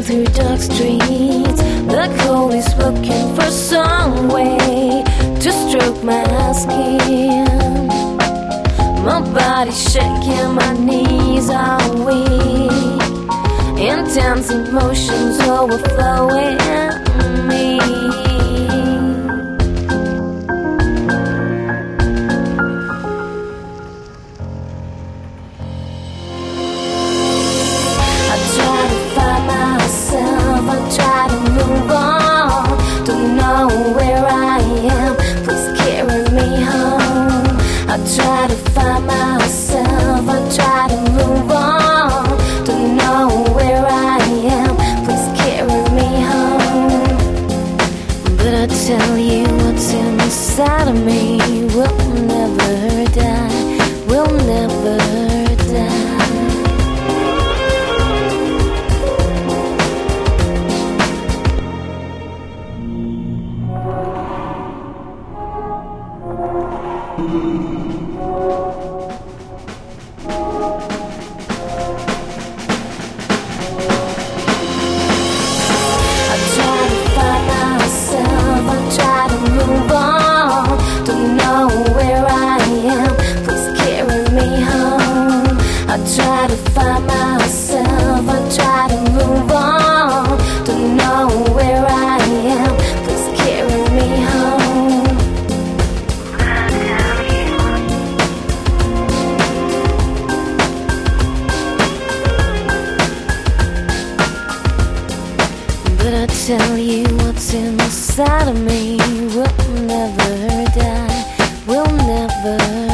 through dark streets. The cold is looking for some way to stroke my skin. My body's shaking, my knees are weak. Intense emotions overflowing me. I try to find myself, I try to move on. Don't know where I am, please carry me home. I try to find myself, I try to move on. Don't know where I am, please carry me home. But I tell you what's inside of me will never die, will never die. I try to find myself, I try to move on. Don't know where I am, please carry me home. I try to find myself, I try to move on. Don't know where I am, please carry me home. But I tell you what's inside of me will never die, will never